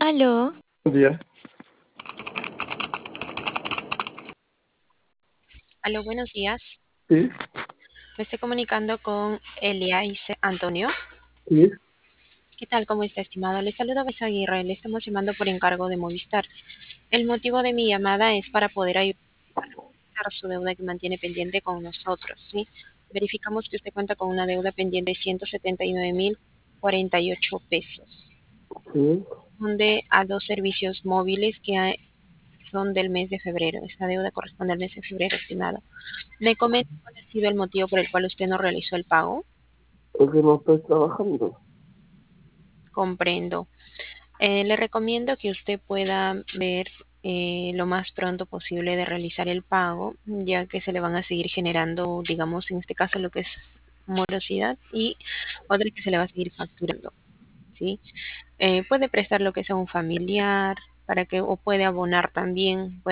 Aló, Buen día. aló, buenos días. Sí, Me estoy comunicando con Eliaice Antonio. sí, ¿Qué tal? ¿Cómo está, estimado? Le saluda Besa Aguirre. Le estamos llamando por encargo de Movistar. El motivo de mi llamada es para poder ayudar a su deuda que mantiene pendiente con nosotros, ¿sí? Verificamos que usted cuenta con una deuda pendiente de 179.048 pesos, sí. donde a dos servicios móviles son del mes de febrero. Esta deuda corresponde al mes de febrero, estimado. ¿Me comenta cuál ha sido el motivo por el cual usted no realizó el pago? Porque no estoy trabajando. Comprendo. Le recomiendo que usted pueda ver lo más pronto posible de realizar el pago, ya que se le van a seguir generando, digamos, en este caso lo que es morosidad y otra que se le va a seguir facturando, ¿sí? Puede prestar lo que sea a un familiar para que o puede abonar también.